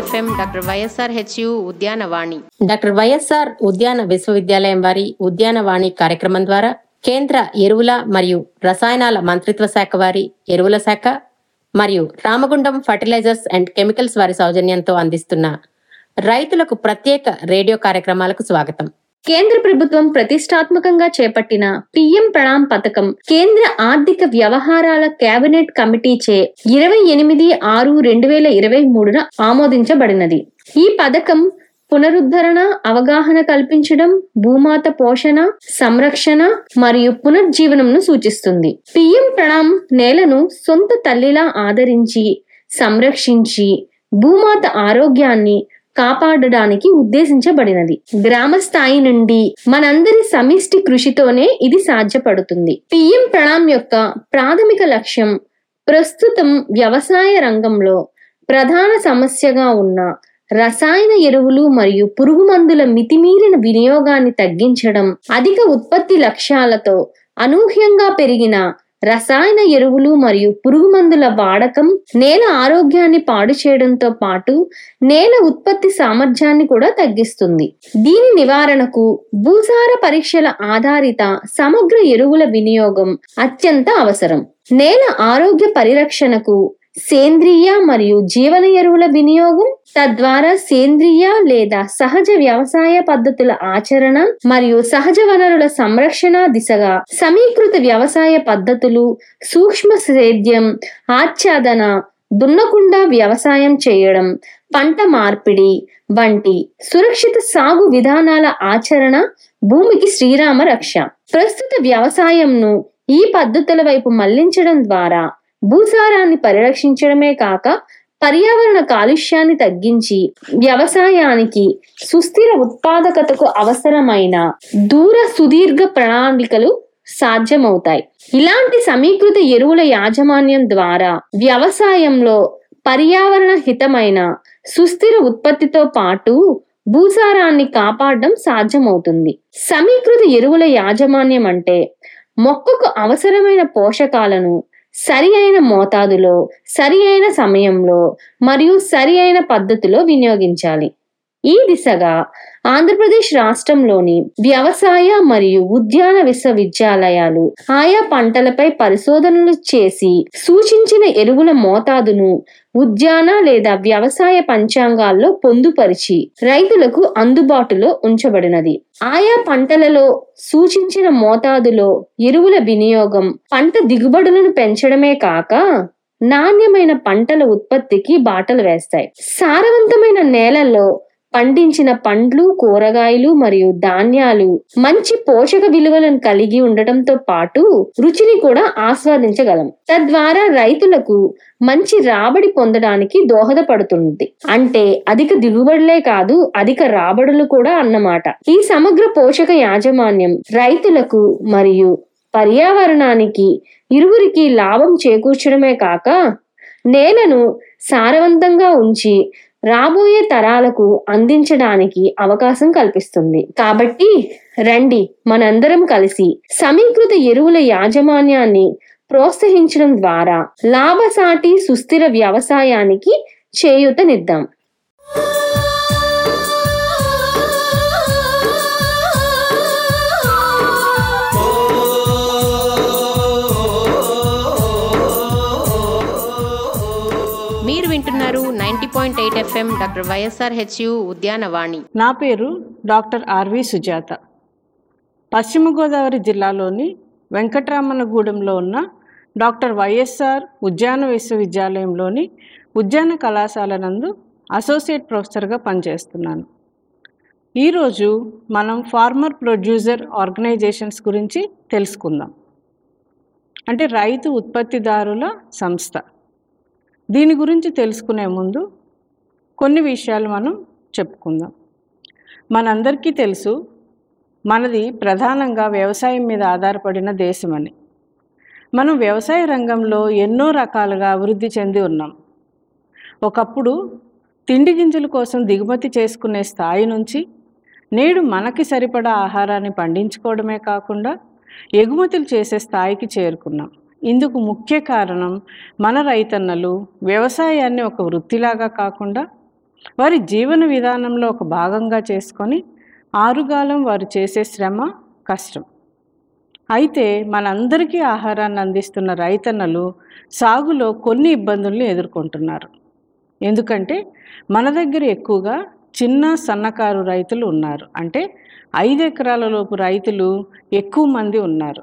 FM doctor YSR HU ఉద్యానవాణి. Doctor YSR ఉద్యాన విశ్వవిద్యాలయం వారి ఉద్యానవాణి కార్యక్రమం ద్వారా కేంద్ర ఎరువుల మరియు రసాయనాల మంత్రిత్వ శాఖ వారి ఎరువుల శాఖ మరియు రామగుండం ఫర్టిలైజర్స్ అండ్ కెమికల్స్ వారి సౌజన్యంతో అందిస్తున్న రైతులకు ప్రత్యేక రేడియో కార్యక్రమాలకు స్వాగతం. కేంద్ర ప్రభుత్వం ప్రతిష్టాత్మకంగా చేపట్టిన పిఎం ప్రణామ్ పథకం కేంద్ర ఆర్థిక వ్యవహారాల కేబినెట్ కమిటీచే 28/6/2023 ఆమోదించబడినది. ఈ పథకం పునరుద్ధరణ, అవగాహన కల్పించడం, భూమాత పోషణ, సంరక్షణ మరియు పునర్జీవనంను సూచిస్తుంది. పిఎం ప్రణామ్ నేలను సొంత తల్లిలా ఆదరించి, సంరక్షించి భూమాత ఆరోగ్యాన్ని కాపాడడానికి ఉద్దేశించబడినది. గ్రామ స్థాయి నుండి మనందరి సమిష్టి కృషితోనే ఇది సాధ్యపడుతుంది. పిఎం ప్రణామ్ యొక్క ప్రాథమిక లక్ష్యం ప్రస్తుతం వ్యవసాయ రంగంలో ప్రధాన సమస్యగా ఉన్న రసాయన ఎరువులు మరియు పురుగు మందుల మితిమీరిన వినియోగాన్ని తగ్గించడం, అధిక ఉత్పత్తి లక్ష్యాలతో అనూహ్యంగా పెరిగిన రసాయన ఎరువులు మరియు పురుగు మందుల వాడకం నేల ఆరోగ్యాన్ని పాడు చేయడంతో పాటు నేల ఉత్పత్తి సామర్థ్యాన్ని కూడా తగ్గిస్తుంది. దీని నివారణకు భూసార పరీక్షల ఆధారిత సమగ్ర ఎరువుల వినియోగం అత్యంత అవసరం. నేల ఆరోగ్య పరిరక్షణకు సేంద్రియ మరియు జీవన ఎరువుల వినియోగం, తద్వారా సేంద్రియ లేదా సహజ వ్యవసాయ పద్ధతుల ఆచరణ మరియు సహజ వనరుల సంరక్షణ దిశగా సమీకృత వ్యవసాయ పద్ధతులు, సూక్ష్మ సేద్యం, ఆచ్ఛాదన, దున్నకుండా వ్యవసాయం చేయడం, పంట మార్పిడి వంటి సురక్షిత సాగు విధానాల ఆచరణ భూమికి శ్రీరామ రక్ష. ప్రస్తుత వ్యవసాయంను ఈ పద్ధతుల వైపు మళ్లించడం ద్వారా భూసారాన్ని పరిరక్షించడమే కాక పర్యావరణ కాలుష్యాన్ని తగ్గించి వ్యవసాయానికి సుస్థిర ఉత్పాదకతకు అవసరమైన సుదీర్ఘ ప్రణాళికలు సాధ్యమవుతాయి. ఇలాంటి సమీకృత ఎరువుల యాజమాన్యం ద్వారా వ్యవసాయంలో పర్యావరణ హితమైన సుస్థిర ఉత్పత్తితో పాటు భూసారాన్ని కాపాడడం సాధ్యమవుతుంది. సమీకృత ఎరువుల యాజమాన్యం అంటే మొక్కకు అవసరమైన పోషకాలను సరి అయిన మోతాదులో, సరి అయిన సమయంలో మరియు సరి అయిన పద్ధతిలో వినియోగించాలి. ఈ దిశగా ఆంధ్రప్రదేశ్ రాష్ట్రంలోని వ్యవసాయ మరియు ఉద్యాన విశ్వవిద్యాలయాలు ఆయా పంటలపై పరిశోధనలు చేసి సూచించిన ఎరువుల మోతాదును ఉద్యాన లేదా వ్యవసాయ పంచాంగాల్లో పొందుపరిచి రైతులకు అందుబాటులో ఉంచబడినది. ఆయా పంటలలో సూచించిన మోతాదులో ఎరువుల వినియోగం పంట దిగుబడులను పెంచడమే కాక నాణ్యమైన పంటల ఉత్పత్తికి బాటలు వేస్తాయి. సారవంతమైన నేలల్లో పండించిన పండ్లు, కూరగాయలు మరియు ధాన్యాలు మంచి పోషక విలువలను కలిగి ఉండటంతో పాటు రుచిని కూడా ఆస్వాదించగలం. తద్వారా రైతులకు మంచి రాబడి పొందడానికి దోహదపడుతుంది. అంటే అధిక దిగుబడులే కాదు, అధిక రాబడులు కూడా అన్నమాట. ఈ సమగ్ర పోషక యాజమాన్యం రైతులకు మరియు పర్యావరణానికి ఇరువురికి లాభం చేకూర్చడమే కాక నేలను సారవంతంగా ఉంచి రాబోయే తరాలకు అందించడానికి అవకాశం కల్పిస్తుంది. కాబట్టి రండి మనందరం కలిసి సమీకృత ఎరువుల యాజమాన్యాన్ని ప్రోత్సహించడం ద్వారా లాభసాటి సుస్థిర వ్యవసాయానికి చేయూతనిద్దాం. మీరు వింటున్నారు 90.8 FM డాక్టర్ వైఎస్ఆర్ హెచ్యు ఉద్యానవాణి. నా పేరు డాక్టర్ ఆర్వి సుజాత. పశ్చిమ గోదావరి జిల్లాలోని వెంకటరామన్నగూడెంలో ఉన్న డాక్టర్ వైఎస్ఆర్ ఉద్యాన విశ్వవిద్యాలయంలోని ఉద్యాన కళాశాల నందు అసోసియేట్ ప్రొఫెసర్గా పనిచేస్తున్నాను. ఈరోజు మనం ఫార్మర్ ప్రొడ్యూసర్ ఆర్గనైజేషన్స్ గురించి తెలుసుకుందాం. అంటే రైతు ఉత్పత్తిదారుల సంస్థ. దీని గురించి తెలుసుకునే ముందు కొన్ని విషయాలు మనం చెప్పుకుందాం. మనందరికీ తెలుసు, మనది ప్రధానంగా వ్యవసాయం మీద ఆధారపడిన దేశమని. మనం వ్యవసాయ రంగంలో ఎన్నో రకాలుగా అభివృద్ధి చెంది ఉన్నాం. ఒకప్పుడు తిండి గింజల కోసం దిగుమతి చేసుకునే స్థాయి నుంచి నేడు మనకి సరిపడా ఆహారాన్ని పండించుకోవడమే కాకుండా ఎగుమతులు చేసే స్థాయికి చేరుకున్నాం. ఇందుకు ముఖ్య కారణం మన రైతన్నలు వ్యవసాయాన్ని ఒక వృత్తిలాగా కాకుండా వారి జీవన విధానంలో ఒక భాగంగా చేసుకొని ఆరుగాలం వారు చేసే శ్రమ, కష్టం. అయితే మనందరికీ ఆహారాన్ని అందిస్తున్న రైతన్నలు సాగులో కొన్ని ఇబ్బందుల్ని ఎదుర్కొంటున్నారు. ఎందుకంటే మన దగ్గర ఎక్కువగా చిన్న సన్నకారు రైతులు ఉన్నారు. అంటే 5 ఎకరాల లోపు రైతులు ఎక్కువ మంది ఉన్నారు.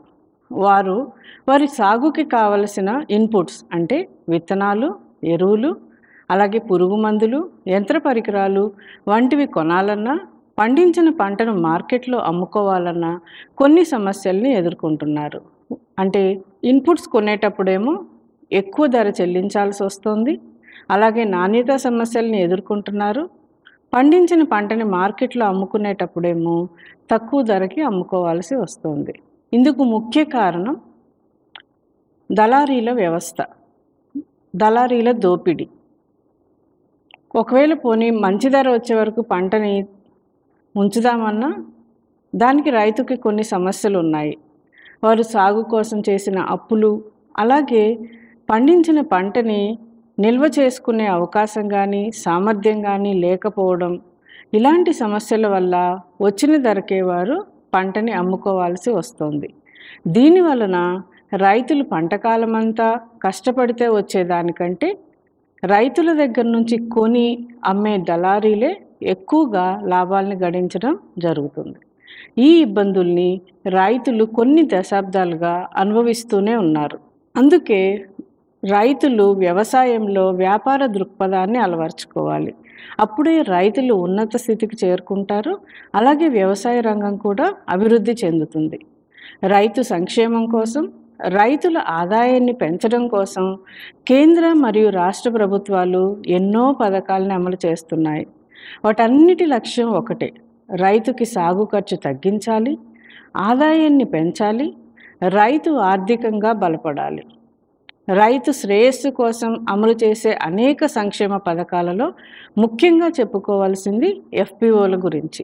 వారి సాగుకి కావలసిన ఇన్పుట్స్ అంటే విత్తనాలు, ఎరువులు, అలాగే పురుగు మందులు, యంత్ర పరికరాలు వంటివి కొనాలన్నా, పండించిన పంటను మార్కెట్లో అమ్ముకోవాలన్నా కొన్ని సమస్యల్ని ఎదుర్కొంటున్నారు. అంటే ఇన్పుట్స్ కొనేటప్పుడేమో ఎక్కువ ధర చెల్లించాల్సి వస్తుంది. అలాగే నాణ్యత సమస్యల్ని ఎదుర్కొంటున్నారు. పండించిన పంటని మార్కెట్లో అమ్ముకునేటప్పుడేమో తక్కువ ధరకి అమ్ముకోవాల్సి వస్తుంది. ఇందుకు ముఖ్య కారణం దళారీల వ్యవస్థ, దళారీల దోపిడీ. ఒకవేళ పోనీ మంచి ధర వచ్చే వరకు పంటని ఉంచుదామన్నా దానికి రైతుకి కొన్ని సమస్యలు ఉన్నాయి. వారు సాగు కోసం చేసిన అప్పులు, అలాగే పండించిన పంటని నిల్వ చేసుకునే అవకాశం కానీ సామర్థ్యం కానీ లేకపోవడం, ఇలాంటి సమస్యల వల్ల వచ్చిన ధరకే వారు పంటని అమ్ముకోవాల్సి వస్తుంది. దీని వలన రైతులు పంటకాలమంతా కష్టపడితే వచ్చేదానికంటే రైతుల దగ్గర నుంచి కొని అమ్మే దళారీలే ఎక్కువగా లాభాలను గడించడం జరుగుతుంది. ఈ ఇబ్బందుల్ని రైతులు కొన్ని దశాబ్దాలుగా అనుభవిస్తూనే ఉన్నారు. అందుకే రైతులు వ్యవసాయంలో వ్యాపార దృక్పథాన్ని అలవర్చుకోవాలి. అప్పుడే రైతులు ఉన్నత స్థితికి చేరుకుంటారు. అలాగే వ్యవసాయ రంగం కూడా అభివృద్ధి చెందుతుంది. రైతు సంక్షేమం కోసం, రైతుల ఆదాయాన్ని పెంచడం కోసం కేంద్ర మరియు రాష్ట్ర ప్రభుత్వాలు ఎన్నో పథకాలను అమలు చేస్తున్నాయి. వాటన్నిటి లక్ష్యం ఒకటే: రైతుకి సాగు ఖర్చు తగ్గించాలి, ఆదాయాన్ని పెంచాలి, రైతు ఆర్థికంగా బలపడాలి. రైతు శ్రేయస్సు కోసం అమలు చేసే అనేక సంక్షేమ పథకాలలో ముఖ్యంగా చెప్పుకోవాల్సింది ఎఫ్పిఓల గురించి.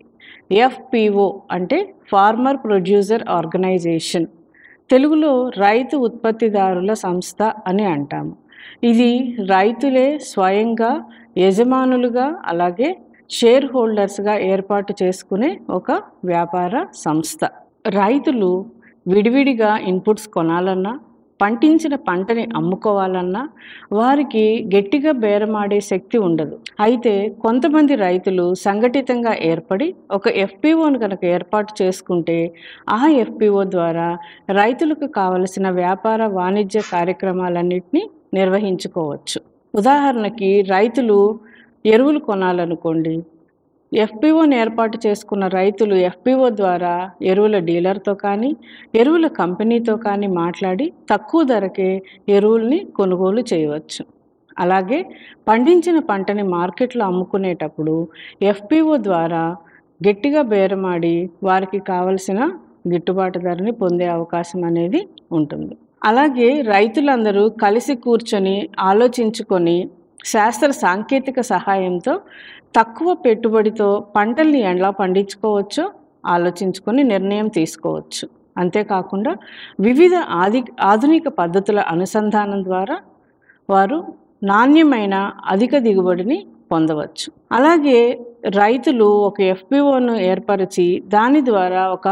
ఎఫ్పిఓ అంటే ఫార్మర్ ప్రొడ్యూసర్ ఆర్గనైజేషన్, తెలుగులో రైతు ఉత్పత్తిదారుల సంస్థ అని అంటాము. ఇది రైతులే స్వయంగా యజమానులుగా, అలాగే షేర్ హోల్డర్స్గా ఏర్పాటు చేసుకునే ఒక వ్యాపార సంస్థ. రైతులు విడివిడిగా ఇన్పుట్స్ కొనాలన్నా, పండించిన పంటని అమ్ముకోవాలన్నా వారికి గట్టిగా బేరమాడే శక్తి ఉండదు. అయితే కొంతమంది రైతులు సంఘటితంగా ఏర్పడి ఒక ఎఫ్పిఓను కనుక ఏర్పాటు చేసుకుంటే ఆ ఎఫ్పిఓ ద్వారా రైతులకు కావలసిన వ్యాపార వాణిజ్య కార్యక్రమాలన్నింటినీ నిర్వహించుకోవచ్చు. ఉదాహరణకి రైతులు ఎరువులు కొనాలనుకోండి, ఎఫ్పిఓని ఏర్పాటు చేసుకున్న రైతులు ఎఫ్పిఓ ద్వారా ఎరువుల డీలర్తో కానీ ఎరువుల కంపెనీతో కానీ మాట్లాడి తక్కువ ధరకే ఎరువుల్ని కొనుగోలు చేయవచ్చు. అలాగే పండించిన పంటని మార్కెట్లో అమ్ముకునేటప్పుడు ఎఫ్పిఓ ద్వారా గట్టిగా బేరమాడి వారికి కావలసిన గిట్టుబాటు ధరని పొందే అవకాశం అనేది ఉంటుంది. అలాగే రైతులందరూ కలిసి కూర్చొని ఆలోచించుకొని శాస్త్ర సాంకేతిక సహాయంతో తక్కువ పెట్టుబడితో పంటల్ని ఎలా పండించుకోవచ్చో ఆలోచించుకొని నిర్ణయం తీసుకోవచ్చు. అంతేకాకుండా వివిధ ఆధునిక పద్ధతుల అనుసంధానం ద్వారా వారు నాణ్యమైన అధిక దిగుబడిని పొందవచ్చు. అలాగే రైతులు ఒక ఎఫ్పిఓను ఏర్పరిచి దాని ద్వారా ఒక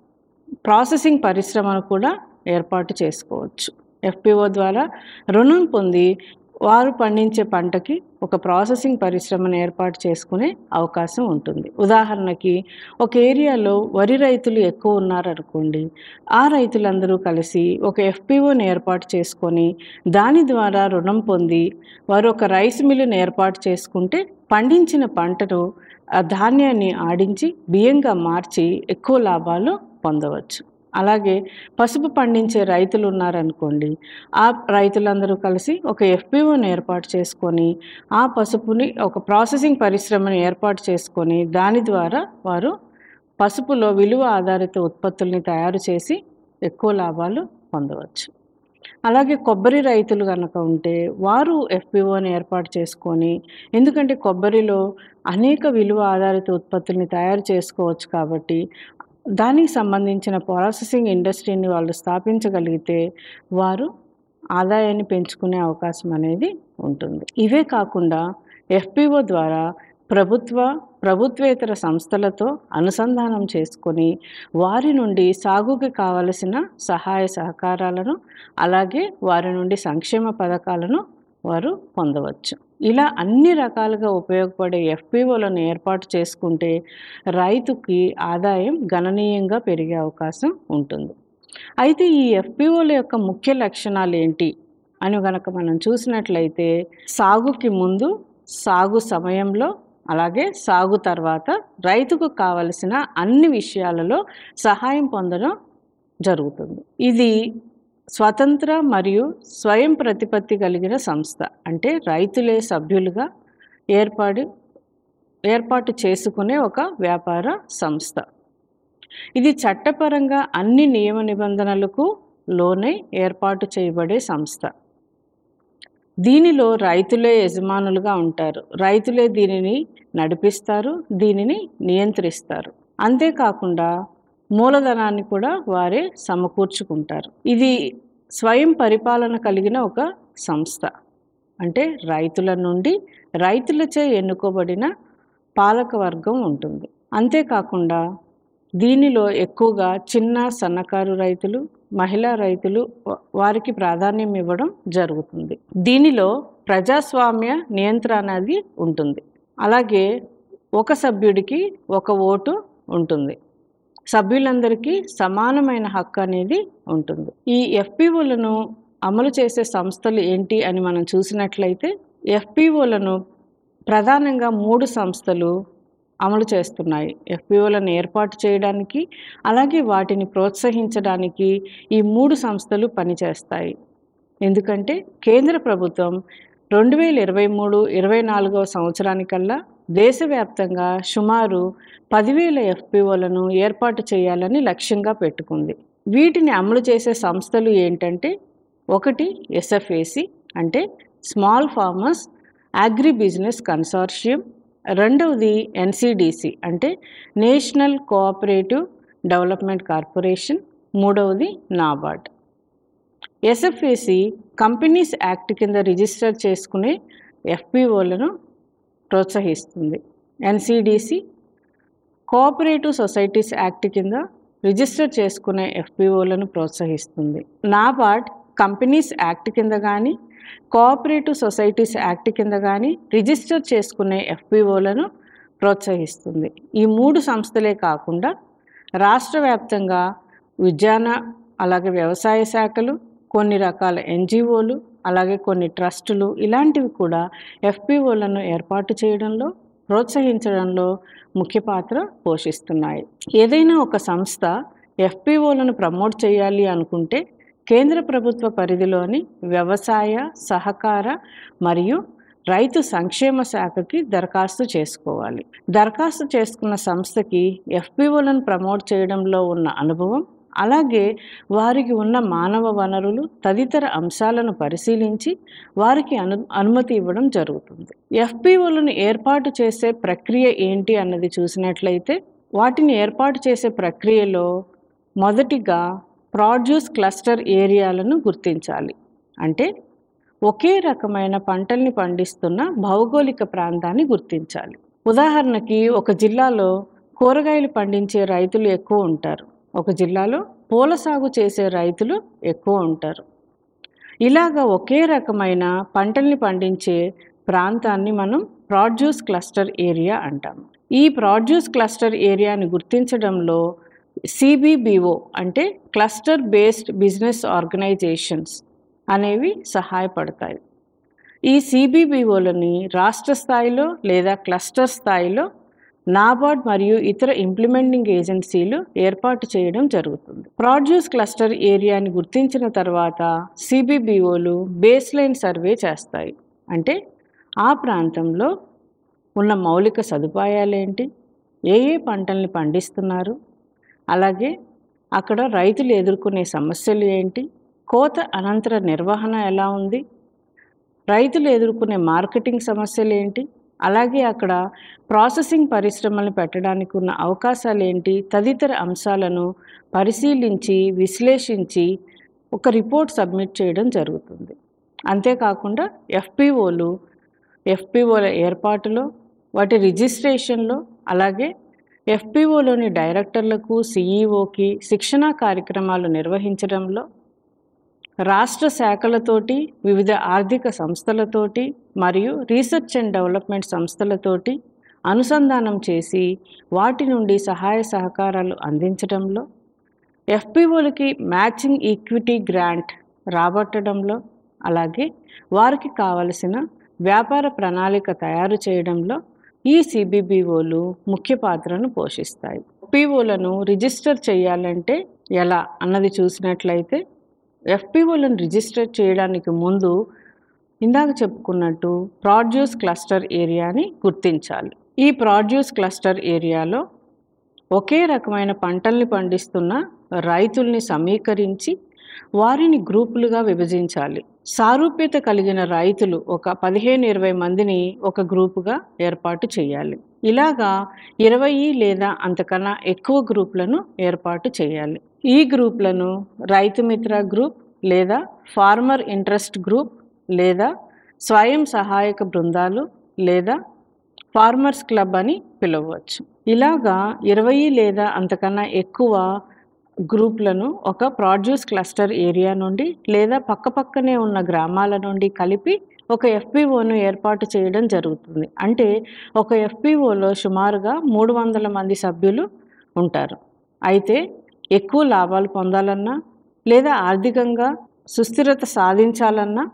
ప్రాసెసింగ్ పరిశ్రమను కూడా ఏర్పాటు చేసుకోవచ్చు. ఎఫ్పిఓ ద్వారా రుణం పొంది వారు పండించే పంటకి ఒక ప్రాసెసింగ్ పరిశ్రమను ఏర్పాటు చేసుకునే అవకాశం ఉంటుంది. ఉదాహరణకి ఒక ఏరియాలో వరి రైతులు ఎక్కువ ఉన్నారనుకోండి, ఆ రైతులందరూ కలిసి ఒక ఎఫ్పిఓని ఏర్పాటు చేసుకొని దాని ద్వారా రుణం పొంది వారు ఒక రైస్ మిల్లుని ఏర్పాటు చేసుకుంటే పండించిన పంటను ఆ ధాన్యాన్ని ఆడించి బియ్యంగా మార్చి ఎక్కువ లాభాలు పొందవచ్చు. అలాగే పసుపు పండించే రైతులు ఉన్నారనుకోండి, ఆ రైతులందరూ కలిసి ఒక ఎఫ్పిఓని ఏర్పాటు చేసుకొని ఆ పసుపుని ఒక ప్రాసెసింగ్ పరిశ్రమను ఏర్పాటు చేసుకొని దాని ద్వారా వారు పసుపులో విలువ ఆధారిత ఉత్పత్తుల్ని తయారు చేసి ఎక్కువ లాభాలు పొందవచ్చు. అలాగే కొబ్బరి రైతులు కనుక ఉంటే వారు ఎఫ్పిఓని ఏర్పాటు చేసుకొని, ఎందుకంటే కొబ్బరిలో అనేక విలువ ఆధారిత ఉత్పత్తుల్ని తయారు చేసుకోవచ్చు కాబట్టి దానికి సంబంధించిన ప్రాసెసింగ్ ఇండస్ట్రీని వాళ్ళు స్థాపించగలిగితే వారు ఆదాయాన్ని పెంచుకునే అవకాశం అనేది ఉంటుంది. ఇవే కాకుండా ఎఫ్పిఓ ద్వారా ప్రభుత్వేతర సంస్థలతో అనుసంధానం చేసుకొని వారి నుండి సాగుకి కావలసిన సహాయ సహకారాలను అలాగే వారి నుండి సంక్షేమ పథకాలను వారు పొందవచ్చు. ఇలా అన్ని రకాలుగా ఉపయోగపడే ఎఫ్పిఓలను ఏర్పాటు చేసుకుంటే రైతుకి ఆదాయం గణనీయంగా పెరిగే అవకాశం ఉంటుంది. అయితే ఈ ఎఫ్పిఓల యొక్క ముఖ్య లక్షణాలు ఏంటి అని కనుక మనం చూసినట్లయితే, సాగుకి ముందు, సాగు సమయంలో, అలాగే సాగు తర్వాత రైతుకు కావలసిన అన్ని విషయాలలో సహాయం పొందడం జరుగుతుంది. ఇది స్వతంత్ర మరియు స్వయం ప్రతిపత్తి కలిగిన సంస్థ. అంటే రైతులే సభ్యులుగా ఏర్పాటు చేసుకునే ఒక వ్యాపార సంస్థ. ఇది చట్టపరంగా అన్ని నియమ నిబంధనలకు లోనే ఏర్పాటు చేయబడే సంస్థ. దీనిలో రైతులే యజమానులుగా ఉంటారు. రైతులే దీనిని నడిపిస్తారు, దీనిని నియంత్రిస్తారు. అంతేకాకుండా మూలధనాన్ని కూడా వారే సమకూర్చుకుంటారు. ఇది స్వయం పరిపాలన కలిగిన ఒక సంస్థ. అంటే రైతుల నుండి రైతులచే ఎన్నుకోబడిన పాలక వర్గం ఉంటుంది. అంతేకాకుండా దీనిలో ఎక్కువగా చిన్న సన్నకారు రైతులు, మహిళా రైతులు వారికి ప్రాధాన్యం ఇవ్వడం జరుగుతుంది. దీనిలో ప్రజాస్వామ్య నియంత్రణ అనేది ఉంటుంది. అలాగే ఒక సభ్యుడికి ఒక ఓటు ఉంటుంది. సభ్యులందరికీ సమానమైన హక్కు అనేది ఉంటుంది. ఈ ఎఫ్పిఓలను అమలు చేసే సంస్థలు ఏంటి అని మనం చూసినట్లయితే, ఎఫ్పిఓలను ప్రధానంగా 3 సంస్థలు అమలు చేస్తున్నాయి. ఎఫ్పిఓలను ఏర్పాటు చేయడానికి అలాగే వాటిని ప్రోత్సహించడానికి ఈ 3 సంస్థలు పనిచేస్తాయి. ఎందుకంటే కేంద్ర ప్రభుత్వం 2023-24 సంవత్సరానికల్లా దేశవ్యాప్తంగా సుమారు 10,000 ఎఫ్పిఓలను ఏర్పాటు చేయాలని లక్ష్యంగా పెట్టుకుంది. వీటిని అమలు చేసే సంస్థలు ఏంటంటే, ఒకటి ఎస్ఎఫ్ఏసి అంటే small farmers agri business consortium, రెండవది ఎన్సిడిసి అంటే నేషనల్ కోఆపరేటివ్ డెవలప్మెంట్ కార్పొరేషన్, మూడవది నాబార్డ్. ఎస్ఎఫ్ఏసి కంపెనీస్ యాక్ట్ కింద రిజిస్టర్ చేసుకునే ఎఫ్పిఓలను ప్రోత్సహిస్తుంది. ఎన్సిడిసి కోఆపరేటివ్ సొసైటీస్ యాక్ట్ కింద రిజిస్టర్ చేసుకునే ఎఫ్పిఓలను ప్రోత్సహిస్తుంది. నాబార్డ్ కంపెనీస్ యాక్ట్ కింద కానీ కోఆపరేటివ్ సొసైటీస్ యాక్ట్ కింద కానీ రిజిస్టర్ చేసుకునే ఎఫ్పిఓలను ప్రోత్సహిస్తుంది. ఈ 3 సంస్థలే కాకుండా రాష్ట్ర వ్యాప్తంగా ఉద్యాన అలాగే వ్యవసాయ శాఖలు, కొన్ని రకాల ఎన్జిఓలు, అలాగే కొన్ని ట్రస్టులు ఇలాంటివి కూడా ఎఫ్పిఓలను ఏర్పాటు చేయడంలో, ప్రోత్సహించడంలో ముఖ్య పాత్ర పోషిస్తున్నాయి. ఏదైనా ఒక సంస్థ ఎఫ్పిఓలను ప్రమోట్ చేయాలి అనుకుంటే కేంద్ర ప్రభుత్వ పరిధిలోని వ్యవసాయ, సహకార మరియు రైతు సంక్షేమ శాఖకి దరఖాస్తు చేసుకోవాలి. దరఖాస్తు చేసుకున్న సంస్థకి ఎఫ్పిఓలను ప్రమోట్ చేయడంలో ఉన్న అనుభవం, అలాగే వారికి ఉన్న మానవ వనరులు తదితర అంశాలను పరిశీలించి వారికి అనుమతి ఇవ్వడం జరుగుతుంది. ఎఫ్పిఓలను ఏర్పాటు చేసే ప్రక్రియ ఏంటి అన్నది చూసినట్లయితే, వాటిని ఏర్పాటు చేసే ప్రక్రియలో మొదటిగా ప్రొడ్యూస్ క్లస్టర్ ఏరియాలను గుర్తించాలి. అంటే ఒకే రకమైన పంటల్ని పండిస్తున్న భౌగోళిక ప్రాంతాన్ని గుర్తించాలి. ఉదాహరణకి ఒక జిల్లాలో కూరగాయలు పండించే రైతులు ఎక్కువ ఉంటారు, ఒక జిల్లాలో పూల సాగు చేసే రైతులు ఎక్కువ ఉంటారు. ఇలాగా ఒకే రకమైన పంటల్ని పండించే ప్రాంతాన్ని మనం ప్రొడ్యూస్ క్లస్టర్ ఏరియా అంటాము. ఈ ప్రొడ్యూస్ క్లస్టర్ ఏరియాని గుర్తించడంలో సిబిబిఓ అంటే క్లస్టర్ బేస్డ్ బిజినెస్ ఆర్గనైజేషన్స్ అనేవి సహాయపడతాయి. ఈ సిబిబిఓలని రాష్ట్ర స్థాయిలో లేదా క్లస్టర్ స్థాయిలో నాబార్డ్ మరియు ఇతర ఇంప్లిమెంటింగ్ ఏజెన్సీలు ఏర్పాటు చేయడం జరుగుతుంది. ప్రొడ్యూస్ క్లస్టర్ ఏరియాని గుర్తించిన తర్వాత సిబిబిఓలు బేస్ లైన్ సర్వే చేస్తాయి. అంటే ఆ ప్రాంతంలో ఉన్న మౌలిక సదుపాయాలేంటి, ఏ పంటల్ని పండిస్తున్నారు, అలాగే అక్కడ రైతులు ఎదుర్కొనే సమస్యలు ఏంటి, కోత అనంతర నిర్వహణ ఎలా ఉంది, రైతులు ఎదుర్కొనే మార్కెటింగ్ సమస్యలు ఏంటి, అలాగే అక్కడ ప్రాసెసింగ్ పరిశ్రమలను పెట్టడానికి ఉన్న అవకాశాలు ఏంటి తదితర అంశాలను పరిశీలించి విశ్లేషించి ఒక రిపోర్ట్ సబ్మిట్ చేయడం జరుగుతుంది. అంతేకాకుండా ఎఫ్పిఓల ఏర్పాటులో వాటి రిజిస్ట్రేషన్లో, అలాగే ఎఫ్పిఓలోని డైరెక్టర్లకు, సిఈఓకి శిక్షణా కార్యక్రమాలు నిర్వహించడంలో, రాష్ట్ర శాఖలతోటి, వివిధ ఆర్థిక సంస్థలతోటి మరియు రీసెర్చ్ అండ్ డెవలప్మెంట్ సంస్థలతోటి అనుసంధానం చేసి వాటి నుండి సహాయ సహకారాలు అందించడంలో, ఎఫ్పిఓలకి మ్యాచింగ్ ఈక్విటీ గ్రాంట్ రాబట్టడంలో, అలాగే వారికి కావలసిన వ్యాపార ప్రణాళిక తయారు చేయడంలో ఈ సిబిబిఓలు ముఖ్య పాత్రను పోషిస్తాయి. ఎఫ్పిఓలను రిజిస్టర్ చేయాలంటే ఎలా అన్నది చూసినట్లయితే, ఎఫ్పిఓలను రిజిస్టర్ చేయడానికి ముందు ఇందాక చెప్పుకున్నట్టు ప్రాడ్యూస్ క్లస్టర్ ఏరియాని గుర్తించాలి. ఈ ప్రాడ్యూస్ క్లస్టర్ ఏరియాలో ఒకే రకమైన పంటల్ని పండిస్తున్న రైతుల్ని సమీకరించి వారిని గ్రూపులుగా విభజించాలి. సారూప్యత కలిగిన రైతులు ఒక 15-20 మందిని ఒక గ్రూపుగా ఏర్పాటు చేయాలి. ఇలాగా 20 లేదా అంతకన్నా ఎక్కువ గ్రూపులను ఏర్పాటు చేయాలి. ఈ గ్రూపులను రైతు మిత్ర గ్రూప్ లేదా ఫార్మర్ ఇంట్రెస్ట్ గ్రూప్ లేదా స్వయం సహాయక బృందాలు లేదా ఫార్మర్స్ క్లబ్ అని పిలవచ్చు. ఇలాగా 20 లేదా అంతకన్నా ఎక్కువ గ్రూపులను ఒక ప్రాడ్యూస్ క్లస్టర్ ఏరియా నుండి లేదా పక్కపక్కనే ఉన్న గ్రామాల నుండి కలిపి ఒక ఎఫ్పిఓను ఏర్పాటు చేయడం జరుగుతుంది. అంటే ఒక ఎఫ్పిఓలో సుమారుగా 300 మంది సభ్యులు ఉంటారు. అయితే ఎక్కువ లాభాలు పొందాలన్నా లేదా ఆర్థికంగా సుస్థిరత సాధించాలన్నా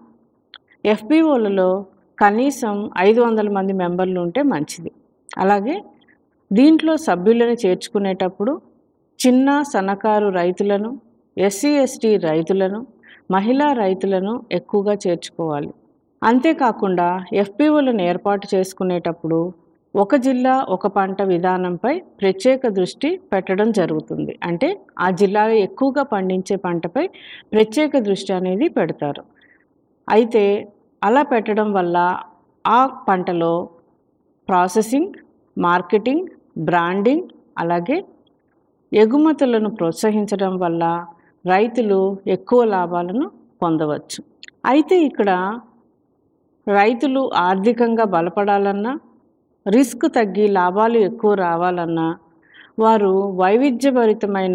ఎఫ్పిఓలలో కనీసం 500 మంది మెంబర్లు ఉంటే మంచిది. అలాగే దీంట్లో సభ్యులను చేర్చుకునేటప్పుడు చిన్న సన్నకారు రైతులను, ఎస్సీ ఎస్టీ రైతులను, మహిళా రైతులను ఎక్కువగా చేర్చుకోవాలి. అంతేకాకుండా ఎఫ్పిఓలను ఏర్పాటు చేసుకునేటప్పుడు ఒక జిల్లా ఒక పంట విధానంపై ప్రత్యేక దృష్టి పెట్టడం జరుగుతుంది. అంటే ఆ జిల్లాలో ఎక్కువగా పండించే పంటపై ప్రత్యేక దృష్టి అనేది పెడతారు. అయితే అలా పెట్టడం వల్ల ఆ పంటలో ప్రాసెసింగ్, మార్కెటింగ్, బ్రాండింగ్ అలాగే ఎగుమతులను ప్రోత్సహించడం వల్ల రైతులు ఎక్కువ లాభాలను పొందవచ్చు. అయితే ఇక్కడ రైతులు ఆర్థికంగా బలపడాలన్నా, రిస్క్ తగ్గి లాభాలు ఎక్కువ రావాలన్నా వారు వైవిధ్యభరితమైన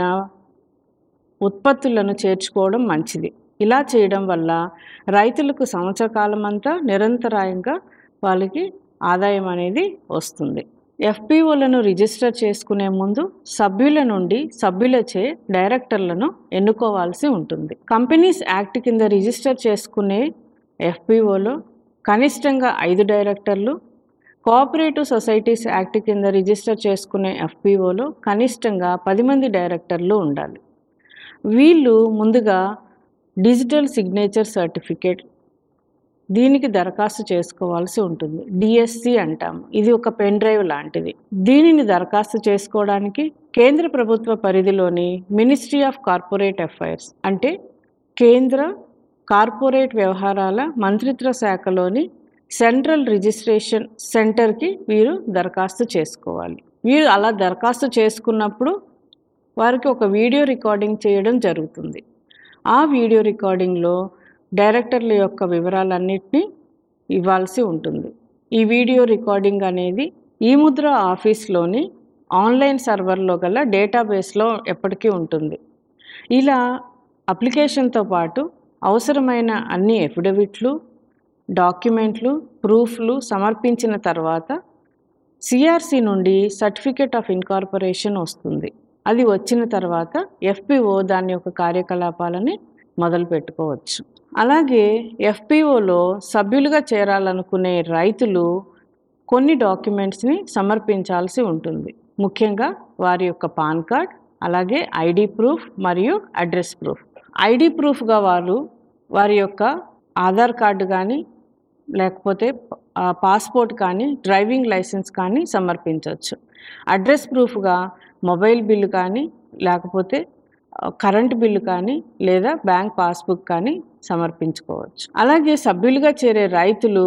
ఉత్పత్తులను చేర్చుకోవడం మంచిది. ఇలా చేయడం వల్ల రైతులకు సంవత్సర కాలం అంతా నిరంతరాయంగా వాళ్ళకి ఆదాయం అనేది వస్తుంది. ఎఫ్పిఓలను రిజిస్టర్ చేసుకునే ముందు సభ్యుల నుండి సభ్యులచే డైరెక్టర్లను ఎన్నుకోవాల్సి ఉంటుంది. కంపెనీస్ యాక్ట్ కింద రిజిస్టర్ చేసుకునే ఎఫ్పిఓలో కనిష్టంగా 5 డైరెక్టర్లు, కోఆపరేటివ్ సొసైటీస్ యాక్ట్ కింద రిజిస్టర్ చేసుకునే ఎఫ్పిఓలో కనిష్టంగా 10 మంది డైరెక్టర్లు ఉండాలి. వీళ్ళు ముందుగా డిజిటల్ సిగ్నేచర్ సర్టిఫికేట్ దీనికి దరఖాస్తు చేసుకోవాల్సి ఉంటుంది. డిఎస్సి అంటాము. ఇది ఒక పెన్ డ్రైవ్ లాంటిది. దీనిని దరఖాస్తు చేసుకోవడానికి కేంద్ర ప్రభుత్వ పరిధిలోని మినిస్ట్రీ ఆఫ్ కార్పొరేట్ అఫైర్స్ అంటే కేంద్ర కార్పొరేట్ వ్యవహారాల మంత్రిత్వ శాఖలోని సెంట్రల్ రిజిస్ట్రేషన్ సెంటర్కి వీరు దరఖాస్తు చేసుకోవాలి. వీరు అలా దరఖాస్తు చేసుకున్నప్పుడు వారికి ఒక వీడియో రికార్డింగ్ చేయడం జరుగుతుంది. ఆ వీడియో రికార్డింగ్లో డైరెక్టర్ల యొక్క వివరాలన్నింటినీ ఇవ్వాల్సి ఉంటుంది. ఈ వీడియో రికార్డింగ్ అనేది ఈ-ముద్ర ఆఫీస్లోని ఆన్లైన్ సర్వర్లో గల డేటాబేస్లో ఎప్పటికీ ఉంటుంది. ఇలా అప్లికేషన్తో పాటు అవసరమైన అన్ని ఎఫిడవిట్లు, డాక్యుమెంట్లు, ప్రూఫ్లు సమర్పించిన తర్వాత సిఆర్సి నుండి సర్టిఫికేట్ ఆఫ్ ఇన్కార్పొరేషన్ వస్తుంది. అది వచ్చిన తర్వాత ఎఫ్పిఓ దాని యొక్క కార్యకలాపాలని మొదలు పెట్టుకోవచ్చు. అలాగే ఎఫ్పిఓలో సభ్యులుగా చేరాలనుకునే రైతులు కొన్ని డాక్యుమెంట్స్ని సమర్పించాల్సి ఉంటుంది. ముఖ్యంగా వారి యొక్క పాన్ కార్డ్, అలాగే ఐడి ప్రూఫ్ మరియు అడ్రస్ ప్రూఫ్. ఐడి ప్రూఫ్గా వారి యొక్క ఆధార్ కార్డు కానీ లేకపోతే పాస్పోర్ట్ కానీ డ్రైవింగ్ లైసెన్స్ కానీ సమర్పించవచ్చు. అడ్రస్ ప్రూఫ్గా మొబైల్ బిల్లు కానీ లేకపోతే కరెంట్ బిల్లు కానీ లేదా బ్యాంక్ పాస్బుక్ కానీ సమర్పించుకోవచ్చు. అలాగే సభ్యులుగా చేరే రైతులు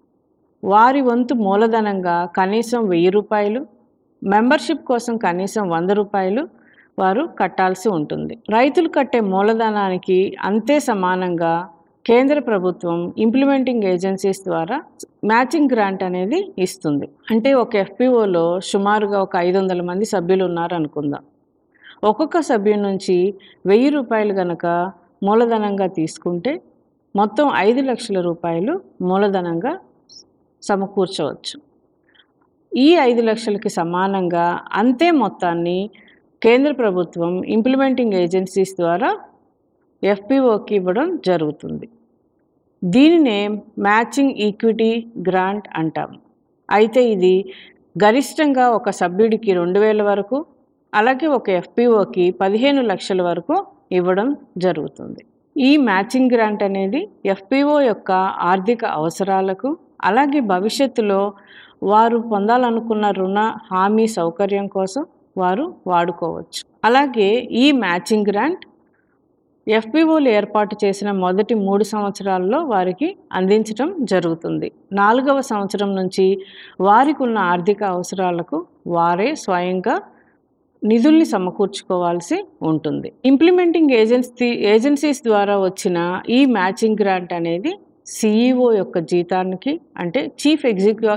వారి వంతు మూలధనంగా కనీసం 1000 రూపాయలు, మెంబర్షిప్ కోసం కనీసం 100 రూపాయలు వారు కట్టాల్సి ఉంటుంది. రైతులు కట్టే మూలధనానికి అంతే సమానంగా కేంద్ర ప్రభుత్వం ఇంప్లిమెంటింగ్ ఏజెన్సీస్ ద్వారా మ్యాచింగ్ గ్రాంట్ అనేది ఇస్తుంది. అంటే ఒక ఎఫ్పిఓలో సుమారుగా ఒక 500 మంది సభ్యులు ఉన్నారు అనుకుందాం. ఒక్కొక్క సభ్యుడి నుంచి 1000 రూపాయలు కనుక మూలధనంగా తీసుకుంటే మొత్తం 5 లక్షల రూపాయలు మూలధనంగా సమకూర్చవచ్చు. ఈ 5 లక్షలకి సమానంగా అంతే మొత్తాన్ని కేంద్ర ప్రభుత్వం ఇంప్లిమెంటింగ్ ఏజెన్సీస్ ద్వారా ఎఫ్పిఓకి ఇవ్వడం జరుగుతుంది. దీనినే మ్యాచింగ్ ఈక్విటీ గ్రాంట్ అంటాం. అయితే ఇది గరిష్టంగా ఒక సభ్యుడికి 2000 వరకు, అలాగే ఒక ఎఫ్పిఓకి 15 లక్షల వరకు ఇవ్వడం జరుగుతుంది. ఈ మ్యాచింగ్ గ్రాంట్ అనేది ఎఫ్పిఓ యొక్క ఆర్థిక అవసరాలకు, అలాగే భవిష్యత్తులో వారు పొందాలనుకున్న రుణ హామీ సౌకర్యం కోసం వారు వాడుకోవచ్చు. అలాగే ఈ మ్యాచింగ్ గ్రాంట్ ఎఫ్పిఓలు ఏర్పాటు చేసిన మొదటి 3 సంవత్సరాల్లో వారికి అందించడం జరుగుతుంది. 4వ సంవత్సరం నుంచి వారికి ఉన్న ఆర్థిక అవసరాలకు వారే స్వయంగా నిధుల్ని సమకూర్చుకోవాల్సి ఉంటుంది. ఇంప్లిమెంటింగ్ ఏజెన్సీస్ ద్వారా వచ్చిన ఈ మ్యాచింగ్ గ్రాంట్ అనేది సిఈఓ యొక్క జీతానికి, అంటే చీఫ్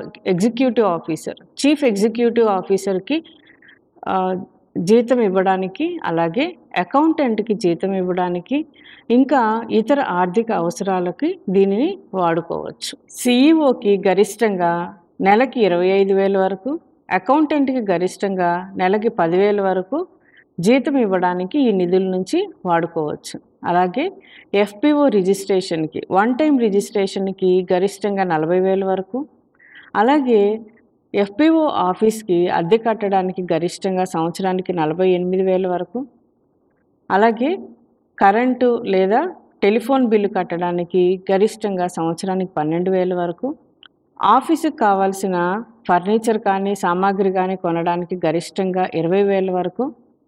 ఎగ్జిక్యూటివ్ ఆఫీసర్కి జీతం ఇవ్వడానికి, అలాగే అకౌంటెంట్కి జీతం ఇవ్వడానికి, ఇంకా ఇతర ఆర్థిక అవసరాలకి దీనిని వాడుకోవచ్చు. సిఈఓకి గరిష్టంగా నెలకి 25,000 వరకు, అకౌంటెంట్కి గరిష్టంగా నెలకి 10,000 వరకు జీతం ఇవ్వడానికి ఈ నిధుల నుంచి వాడుకోవచ్చు. అలాగే ఎఫ్పిఓ రిజిస్ట్రేషన్కి, వన్ టైం రిజిస్ట్రేషన్కి గరిష్టంగా 40,000 వరకు, అలాగే ఎఫ్పిఓ ఆఫీస్కి అద్దె కట్టడానికి గరిష్టంగా సంవత్సరానికి 48,000 వరకు, అలాగే కరెంటు లేదా టెలిఫోన్ బిల్లు కట్టడానికి గరిష్టంగా సంవత్సరానికి 12,000 వరకు, ఆఫీసుకు కావాల్సిన ఫర్నిచర్ కానీ సామాగ్రి కానీ కొనడానికి గరిష్టంగా 20,000 వరకు,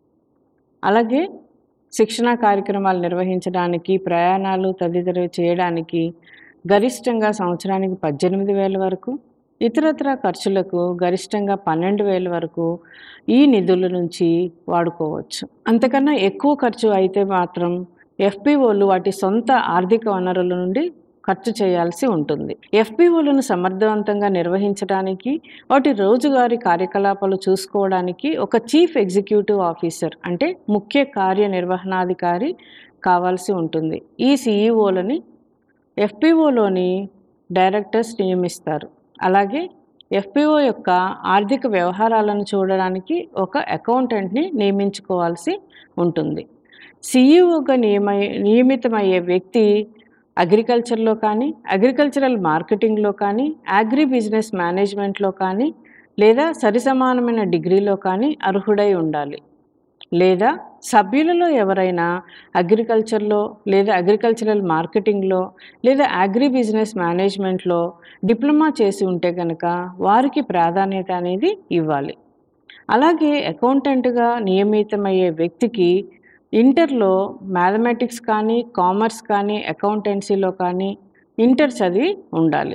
అలాగే శిక్షణా కార్యక్రమాలు నిర్వహించడానికి, ప్రయాణాలు తదితరవి చేయడానికి గరిష్టంగా సంవత్సరానికి 18,000 వరకు, ఇతరత్ర ఖర్చులకు గరిష్టంగా 12,000 వరకు ఈ నిధుల నుంచి వాడుకోవచ్చు. అంతకన్నా ఎక్కువ ఖర్చు అయితే మాత్రం ఎఫ్పిఓలు వాటి సొంత ఆర్థిక వనరుల నుండి ఖర్చు చేయాల్సి ఉంటుంది. ఎఫ్పిఓలను సమర్థవంతంగా నిర్వహించడానికి, వాటి రోజువారీ కార్యకలాపాలు చూసుకోవడానికి ఒక చీఫ్ ఎగ్జిక్యూటివ్ ఆఫీసర్, అంటే ముఖ్య కార్యనిర్వహణాధికారి కావాల్సి ఉంటుంది. ఈ సిఈఓలని ఎఫ్పిఓలోని డైరెక్టర్స్ నియమిస్తారు. అలాగే ఎఫ్పిఓ యొక్క ఆర్థిక వ్యవహారాలను చూడడానికి ఒక అకౌంటెంట్ని నియమించుకోవాల్సి ఉంటుంది. సిఈఓగా నియమితమయ్యే వ్యక్తి అగ్రికల్చర్లో కానీ, అగ్రికల్చరల్ మార్కెటింగ్లో కానీ, అగ్రి బిజినెస్ మేనేజ్మెంట్లో కానీ, లేదా సరిసమానమైన డిగ్రీలో కానీ అర్హుడై ఉండాలి. లేదా సభ్యులలో ఎవరైనా అగ్రికల్చర్లో, లేదా అగ్రికల్చరల్ మార్కెటింగ్లో, లేదా అగ్రి బిజినెస్ మేనేజ్మెంట్లో డిప్లొమా చేసి ఉంటే కనుక వారికి ప్రాధాన్యత అనేది ఇవ్వాలి. అలాగే అకౌంటెంట్గా నియమితమయ్యే వ్యక్తికి ఇంటర్లో మ్యాథమెటిక్స్ కానీ, కామర్స్ కానీ, అకౌంటెన్సీలో కానీ ఇంటర్ చదివి ఉండాలి.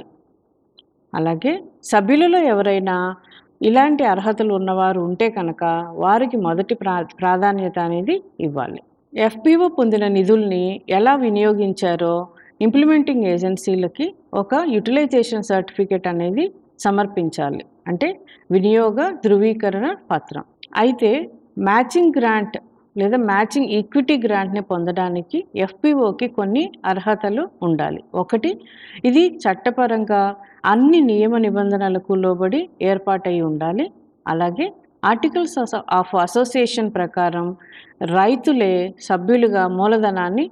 అలాగే సభ్యులలో ఎవరైనా ఇలాంటి అర్హతలు ఉన్నవారు ఉంటే కనుక వారికి మొదటి ప్రాధాన్యత అనేది ఇవ్వాలి. ఎఫ్పిఓ పొందిన నిధుల్ని ఎలా వినియోగించారో ఇంప్లిమెంటింగ్ ఏజెన్సీలకి ఒక యూటిలైజేషన్ సర్టిఫికేట్ అనేది సమర్పించాలి, అంటే వినియోగ ధృవీకరణ పత్రం. అయితే మ్యాచింగ్ గ్రాంట్ లేదా మ్యాచింగ్ ఈక్విటీ గ్రాంట్ని పొందడానికి ఎఫ్పిఓకి కొన్ని అర్హతలు ఉండాలి. ఒకటి, ఇది చట్టపరంగా అన్ని నియమ నిబంధనలకు లోబడి ఏర్పాటై ఉండాలి. అలాగే ఆర్టికల్స్ ఆఫ్ అసోసియేషన్ ప్రకారం రైతులే సభ్యులుగా మూలధనాన్ని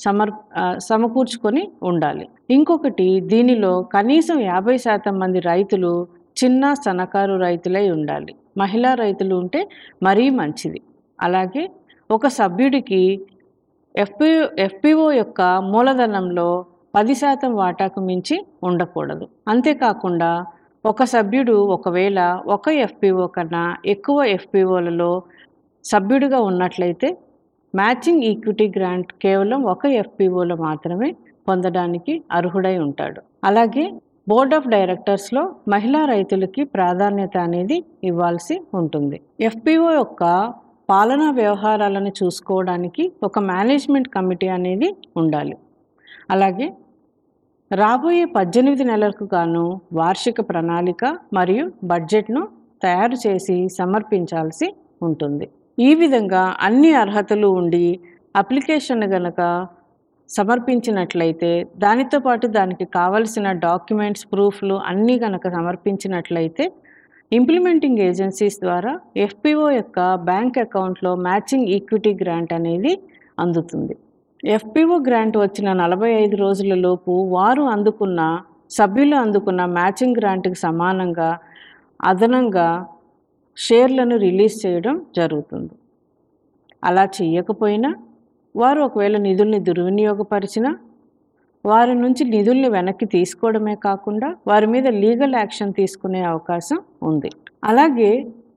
సమకూర్చుకొని ఉండాలి. ఇంకొకటి, దీనిలో కనీసం 50% మంది రైతులు చిన్న సన్నకారు రైతులై ఉండాలి. మహిళా రైతులు ఉంటే మరీ మంచిది. అలాగే ఒక సభ్యుడికి ఎఫ్పిఓ యొక్క మూలధనంలో 10% వాటాకు మించి ఉండకూడదు. అంతేకాకుండా ఒక సభ్యుడు ఒకవేళ ఒక ఎఫ్పిఓ కన్నా ఎక్కువ ఎఫ్పిఓలలో సభ్యుడిగా ఉన్నట్లయితే మ్యాచింగ్ ఈక్విటీ గ్రాంట్ కేవలం ఒక ఎఫ్పిఓలో మాత్రమే పొందడానికి అర్హుడై ఉంటాడు. అలాగే బోర్డ్ ఆఫ్ డైరెక్టర్స్లో మహిళా రైతులకి ప్రాధాన్యత అనేది ఇవ్వాల్సి ఉంటుంది. ఎఫ్పిఓ యొక్క పాలనా వ్యవహారాలను చూసుకోవడానికి ఒక మేనేజ్మెంట్ కమిటీ అనేది ఉండాలి. అలాగే రాబోయే 18 నెలలకు గాను వార్షిక ప్రణాళిక మరియు బడ్జెట్ను తయారు చేసి సమర్పించాల్సి ఉంటుంది. ఈ విధంగా అన్ని అర్హతలు ఉండి అప్లికేషన్ గనక సమర్పించినట్లయితే, దానితో పాటు దానికి కావలసిన డాక్యుమెంట్స్, ప్రూఫ్లు అన్నీ గనక సమర్పించినట్లయితే ఇంప్లిమెంటింగ్ ఏజెన్సీస్ ద్వారా ఎఫ్పిఓ యొక్క బ్యాంక్ అకౌంట్లో మ్యాచింగ్ ఈక్విటీ గ్రాంట్ అనేది అందుతుంది. ఎఫ్పిఓ గ్రాంట్ వచ్చిన 45 రోజుల లోపు సభ్యులు అందుకున్న మ్యాచింగ్ గ్రాంట్కి సమానంగా అదనంగా షేర్లను రిలీజ్ చేయడం జరుగుతుంది. అలా చేయకపోయినా, వారు ఒకవేళ నిధుల్ని దుర్వినియోగపరిచినా, వారి నుంచి నిధుల్ని వెనక్కి తీసుకోవడమే కాకుండా వారి మీద లీగల్ యాక్షన్ తీసుకునే అవకాశం ఉంది. అలాగే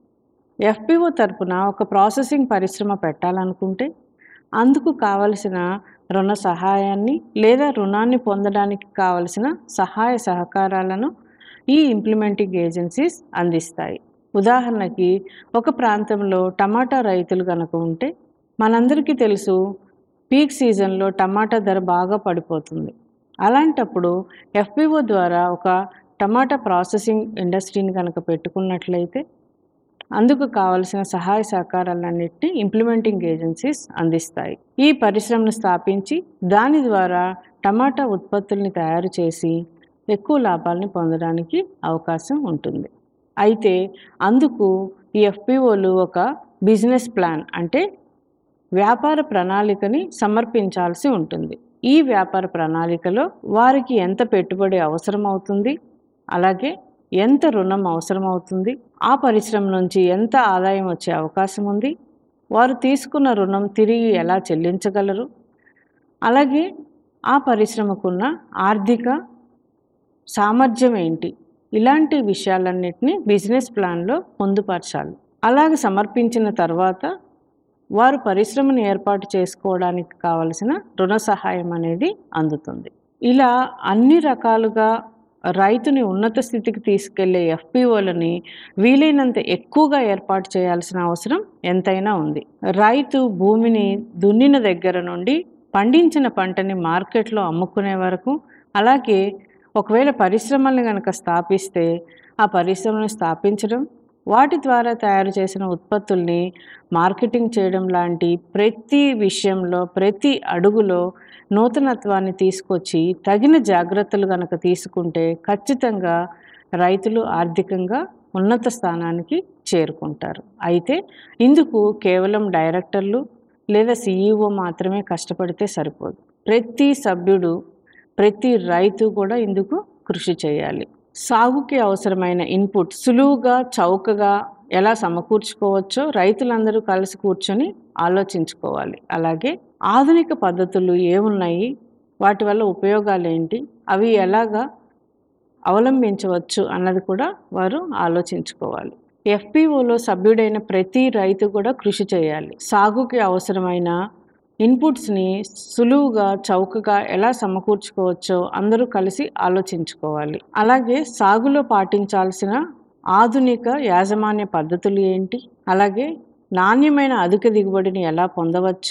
ఎఫ్పిఓ తరపున ఒక ప్రాసెసింగ్ పరిశ్రమ పెట్టాలనుకుంటే అందుకు కావలసిన రుణ సహాయాన్ని లేదా రుణాన్ని పొందడానికి కావలసిన సహాయ సహకారాలను ఈ ఇంప్లిమెంటింగ్ ఏజెన్సీస్ అందిస్తాయి. ఉదాహరణకి, ఒక ప్రాంతంలో టమాటా రైతులు కనుక ఉంటే, మనందరికీ తెలుసు పీక్ సీజన్లో టమాటా ధర బాగా పడిపోతుంది. అలాంటప్పుడు ఎఫ్పిఓ ద్వారా ఒక టమాటా ప్రాసెసింగ్ ఇండస్ట్రీని కనుక పెట్టుకున్నట్లయితే అందుకు కావలసిన సహాయ సహకారాలన్నింటినీ ఇంప్లిమెంటింగ్ ఏజెన్సీస్ అందిస్తాయి. ఈ పరిశ్రమను స్థాపించి దాని ద్వారా టమాటా ఉత్పత్తుల్ని తయారు చేసి ఎక్కువ లాభాలని పొందడానికి అవకాశం ఉంటుంది. అయితే అందుకు ఈ ఎఫ్పిఓలు ఒక బిజినెస్ ప్లాన్ అంటే వ్యాపార ప్రణాళికని సమర్పించాల్సి ఉంటుంది. ఈ వ్యాపార ప్రణాళికలో వారికి ఎంత పెట్టుబడి అవసరం అవుతుంది, అలాగే ఎంత రుణం అవసరం అవుతుంది, ఆ పరిశ్రమ నుంచి ఎంత ఆదాయం వచ్చే అవకాశం ఉంది, వారు తీసుకున్న రుణం తిరిగి ఎలా చెల్లించగలరు, అలాగే ఆ పరిశ్రమకున్న ఆర్థిక సామర్థ్యం ఏంటి, ఇలాంటి విషయాలన్నిటినీ బిజినెస్ ప్లాన్లో పొందుపరచాలి. అలాగే సమర్పించిన తర్వాత వారు పరిశ్రమను ఏర్పాటు చేసుకోవడానికి కావలసిన రుణ సహాయం అనేది అందుతుంది. ఇలా అన్ని రకాలుగా రైతుని ఉన్నత స్థితికి తీసుకెళ్లే ఎఫ్పిఓలని వీలైనంత ఎక్కువగా ఏర్పాటు చేయాల్సిన అవసరం ఎంతైనా ఉంది. రైతు భూమిని దున్నిన దగ్గర నుండి పండించిన పంటని మార్కెట్లో అమ్ముకునే వరకు, అలాగే ఒకవేళ పరిశ్రమల్ని కనుక స్థాపిస్తే ఆ పరిశ్రమను స్థాపించడం, వాటి ద్వారా తయారు చేసిన ఉత్పత్తుల్ని మార్కెటింగ్ చేయడం లాంటి ప్రతి విషయంలో, ప్రతి అడుగులో నూతనత్వాన్ని తీసుకొచ్చి తగిన జాగ్రత్తలు కనుక తీసుకుంటే ఖచ్చితంగా రైతులు ఆర్థికంగా ఉన్నత స్థానానికి చేరుకుంటారు. అయితే ఇందుకు కేవలం డైరెక్టర్లు లేదా సిఈఓ మాత్రమే కష్టపడితే సరిపోదు. ప్రతి సభ్యుడు, ప్రతి రైతు కూడా ఇందుకు కృషి చేయాలి. సాగుకి అవసరమైన ఇన్పుట్ సులువుగా, చౌకగా ఎలా సమకూర్చుకోవచ్చో రైతులందరూ కలిసి కూర్చొని ఆలోచించుకోవాలి. అలాగే ఆధునిక పద్ధతులు ఏమున్నాయి, వాటి వల్ల ఉపయోగాలు ఏంటి, అవి ఎలాగా అవలంబించవచ్చు అన్నది కూడా వారు ఆలోచించుకోవాలి. ఎఫ్పిఓలో సభ్యుడైన ప్రతి రైతు కూడా కృషి చేయాలి. సాగుకి అవసరమైన ఇన్పుట్స్ని సులువుగా, చౌకగా ఎలా సమకూర్చుకోవచ్చో అందరూ కలిసి ఆలోచించుకోవాలి. అలాగే సాగులో పాటించాల్సిన ఆధునిక యాజమాన్య పద్ధతులు ఏంటి, అలాగే నాణ్యమైన అధిక దిగుబడిని ఎలా పొందవచ్చు,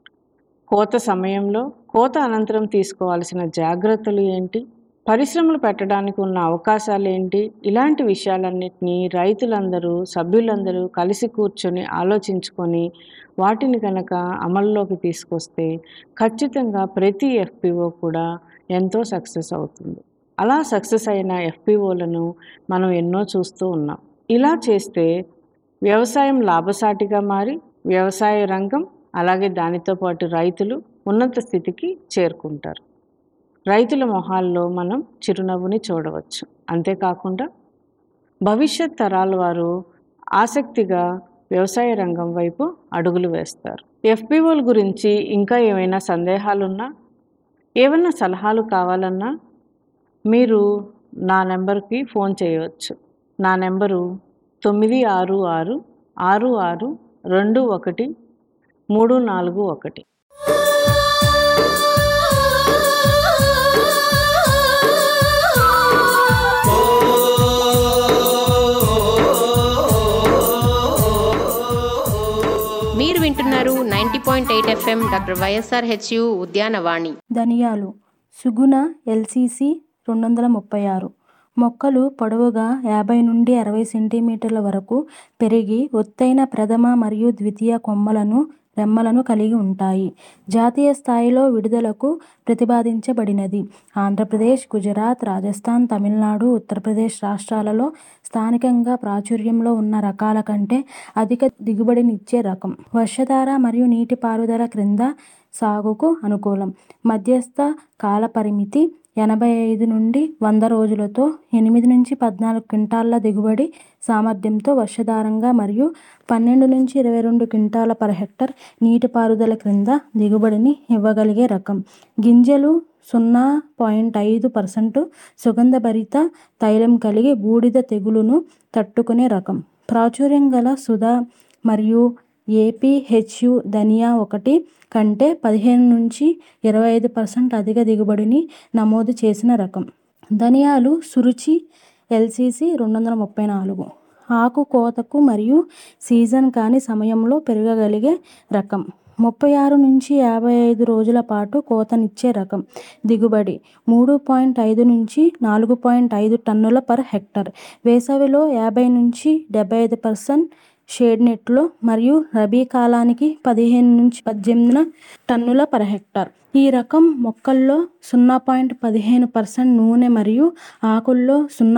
కోత సమయంలో, కోత అనంతరం తీసుకోవాల్సిన జాగ్రత్తలు ఏంటి, పరిశ్రమలు పెట్టడానికి ఉన్న అవకాశాలు ఏంటి, ఇలాంటి విషయాలన్నింటినీ రైతులందరూ, సభ్యులందరూ కలిసి కూర్చొని ఆలోచించుకొని వాటిని కనుక అమల్లోకి తీసుకొస్తే ఖచ్చితంగా ప్రతి ఎఫ్పిఓ కూడా ఎంతో సక్సెస్ అవుతుంది. అలా సక్సెస్ అయిన ఎఫ్పిఓలను మనం ఎన్నో చూస్తూ ఉన్నాం. ఇలా చేస్తే వ్యవసాయం లాభసాటిగా మారి వ్యవసాయ రంగం, అలాగే దానితో పాటు రైతులు ఉన్నత స్థితికి చేరుకుంటారు. రైతుల మొహాల్లో మనం చిరునవ్వుని చూడవచ్చు. అంతేకాకుండా భవిష్యత్ తరాల వారు ఆసక్తిగా వ్యవసాయ రంగం వైపు అడుగులు వేస్తారు. ఎఫ్పిఓల గురించి ఇంకా ఏమైనా సందేహాలున్నా, ఏమైనా సలహాలు కావాలన్నా మీరు నా నెంబర్కి ఫోన్ చేయవచ్చు. నా నెంబరు 9666621 మీరు వింటున్నారు 90.8 FM డాక్టర్ వైఎస్ఆర్ హెచ్యు ఉద్యానవాణి. ధనియాలు సుగుణ LCC 236. మొక్కలు పొడవుగా 50 నుండి 60 సెంటీమీటర్ల వరకు పెరిగి ఒత్తైన ప్రథమ మరియు ద్వితీయ కొమ్మలను రెమ్మలను కలిగి ఉంటాయి. జాతీయ స్థాయిలో విడుదలకు ప్రతిపాదించబడినది. ఆంధ్రప్రదేశ్, గుజరాత్, రాజస్థాన్, తమిళనాడు, ఉత్తరప్రదేశ్ రాష్ట్రాలలో స్థానికంగా ప్రాచుర్యంలో ఉన్న రకాల కంటే అధిక దిగుబడినిచ్చే రకం. వర్షధార మరియు నీటిపారుదల క్రింద సాగుకు అనుకూలం. మధ్యస్థ కాలపరిమితి 85 నుండి 100 రోజులతో 8 నుంచి 14 క్వింటాళ్ల దిగుబడి సామర్థ్యంతో వర్షాధారంగా మరియు 12 నుంచి 22 క్వింటాల పర్ హెక్టర్ నీటిపారుదల క్రింద దిగుబడిని ఇవ్వగలిగే రకం. గింజలు 0.5% సుగంధభరిత తైలం కలిగి బూడిద తెగులును తట్టుకునే రకం. ప్రాచుర్యం గల సుధా మరియు APHU ధనియా 1 కంటే 15 నుంచి 25% అధిక దిగుబడిని నమోదు చేసిన రకం. ధనియాలు సురుచి LCC 234. ఆకు కోతకు మరియు సీజన్ కాని సమయంలో పెరగగలిగే రకం. 36 నుంచి 55 రోజుల పాటు కోతనిచ్చే రకం. దిగుబడి 3.5 నుంచి 4.5 టన్నుల పర్ హెక్టర్. వేసవిలో 50 నుంచి 75% షేడ్ నెట్లో మరియు రబీ కాలానికి 15 నుంచి 18 టన్నుల పర్ హెక్టర్. ఈ రకం మొక్కల్లో 0.15% నూనె మరియు ఆకుల్లో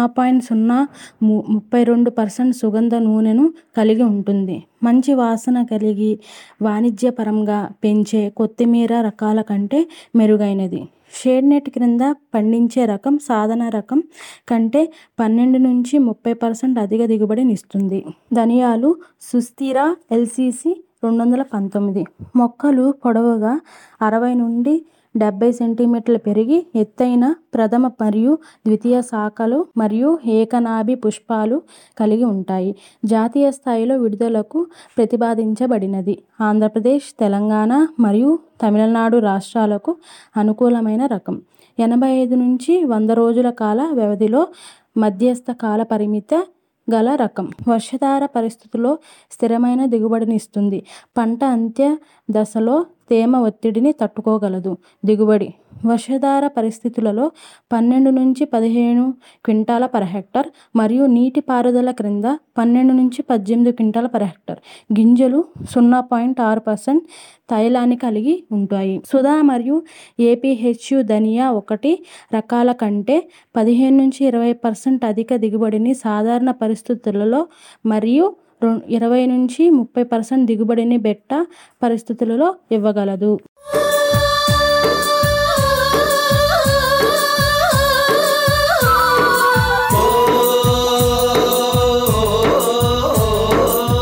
0.032% సుగంధ నూనెను కలిగి ఉంటుంది. మంచి వాసన కలిగి వాణిజ్యపరంగా పెంచే కొత్తిమీర రకాల కంటే మెరుగైనది. షేడ్ నెట్ క్రింద పండించే రకం సాధారణ రకం కంటే 12 నుంచి 30% అధిక దిగుబడినిస్తుంది. ధనియాలు సుస్థిర LCC 219. మొక్కలు పొడవుగా 60 నుండి 70 సెంటీమీటర్లు పెరిగి ఎత్తైన ప్రథమ మరియు ద్వితీయ శాఖలు మరియు ఏకనాభి పుష్పాలు కలిగి ఉంటాయి. జాతీయ స్థాయిలో విడుదలకు ప్రతిపాదించబడినది. ఆంధ్రప్రదేశ్, తెలంగాణ మరియు తమిళనాడు రాష్ట్రాలకు అనుకూలమైన రకం. 85 నుంచి 100 రోజుల కాల వ్యవధిలో మధ్యస్థ కాల పరిమితి గల రకం. వర్షాధార పరిస్థితుల్లో స్థిరమైన దిగుబడినిస్తుంది. పంట అంత్య దశలో తేమ ఒత్తిడిని తట్టుకోగలదు. దిగుబడి వర్షాధార పరిస్థితులలో 12 నుంచి 15 క్వింటాల పర్ హెక్టర్ మరియు నీటి పారుదల క్రింద 12 నుంచి 18 క్వింటాల పర్ హెక్టర్. గింజలు 0.6% తైలాన్ని కలిగి ఉంటాయి. సుధా మరియు APHU ధనియా 1 రకాల కంటే 15 నుంచి 20% అధిక దిగుబడిని సాధారణ పరిస్థితులలో మరియు 20 నుంచి 30% దిగుబడిని బెట్ట పరిస్థితులలో ఇవ్వగలదు.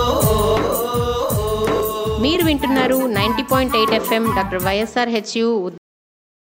మీరు వింటున్నారు 90.8 FM డాక్టర్ వైఎస్ఆర్ HU